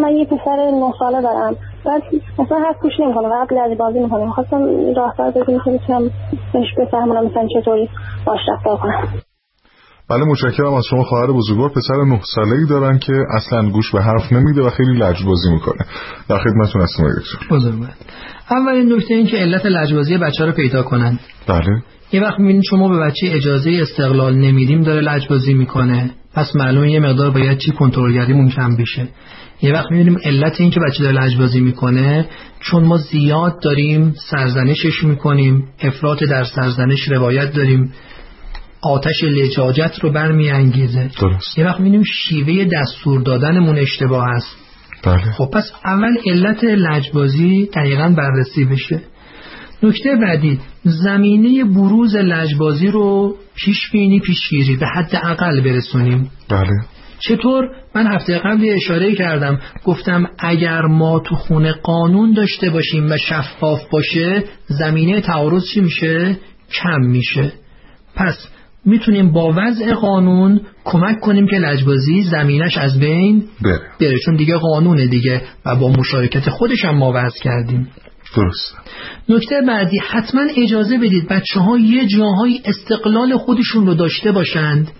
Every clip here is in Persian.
من یه پسر 9 ساله دارم، بعد مثلا حرف گوش نمیکنه، فقط لجبازی میکنه. میخواستم راهکار بدونم که بتونم بهش بفهمونم مثلا چطوری باهاش رفتار کنم. بله متشکرم از شما. خواهر بزرگوار پسر 9 ساله‌ای دارن که اصلا گوش به حرف نمیده و خیلی لجبازی میکنه. در خدمتتون هستم دکتر. بزرگوار. اولین نکته این که علت لجبازی بچه رو پیدا کنن. بله. یه وقت میبینید شما به بچه اجازه استقلال نمیدیم داره لجبازی میکنه، پس معلومه یه مقدار باید چی کنترلگریمون کم بشه. یه وقت میبینیم علت این که بچه داره لجبازی میکنه چون ما زیاد داریم سرزنشش میکنیم، افراط در سرزنش روایت داریم، آتش لجاجت رو برمیانگیزه. درست. یه وقت میبینیم شیوه دستور دادنمون اشتباه است. بله. خب پس اول علت لجبازی دقیقاً بررسی بشه. نکته بعدی، زمینه بروز لجبازی رو پیشگیری به حد اقل برسونیم. بله. چطور؟ من هفته قبل اشاره کردم، گفتم اگر ما تو خونه قانون داشته باشیم و شفاف باشه بزمینه تعارض چی میشه؟ کم میشه. پس میتونیم با وضع قانون کمک کنیم که لجبازی زمینش از بین بره، چون دیگه قانونه دیگه و با مشارکت خودش هم ما وضع کردیم. درست. نکته بعدی، حتما اجازه بدید بچه‌ها یه جاهای استقلال خودشون رو داشته باشند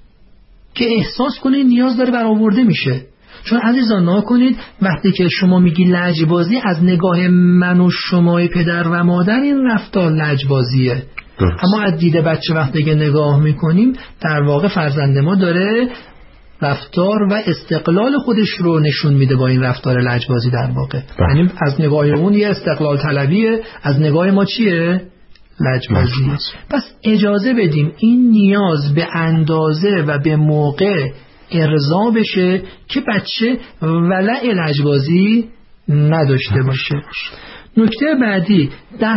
که احساس کنید نیاز داره برآورده میشه. چون عزیزان نکنید وقتی که شما میگی لجبازی، از نگاه من و شمای پدر و مادر این رفتار لجبازیه. اما از دید بچه وقتی که نگاه میکنیم در واقع فرزند ما داره رفتار و استقلال خودش رو نشون میده با این رفتار لجبازی. در واقع یعنی از نگاه اون یه استقلال طلبیه، از نگاه ما چیه؟ لجبازی. پس اجازه بدیم این نیاز به اندازه و به موقع ارضا بشه که بچه ولع لجبازی نداشته باشه. نکته بعدی،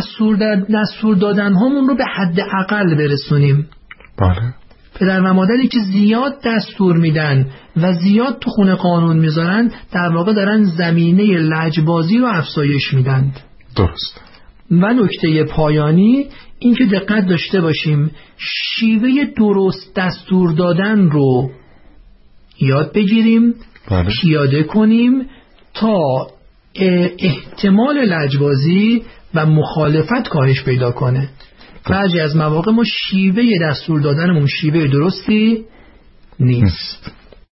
دستور دادن همون رو به حد اقل برسونیم. بله. پدر و مادری که زیاد دستور میدن و زیاد تو خونه قانون میذارن در واقع دارن زمینه لجبازی رو افزایش میدن. درست. و نکته پایانی این که دقت داشته باشیم شیوه درست دستور دادن رو یاد بگیریم، پیاده کنیم تا احتمال لجبازی و مخالفت کاهش پیدا کنه. بعضی از مواقع ما شیوه دستور دادنمون شیوه درستی نیست.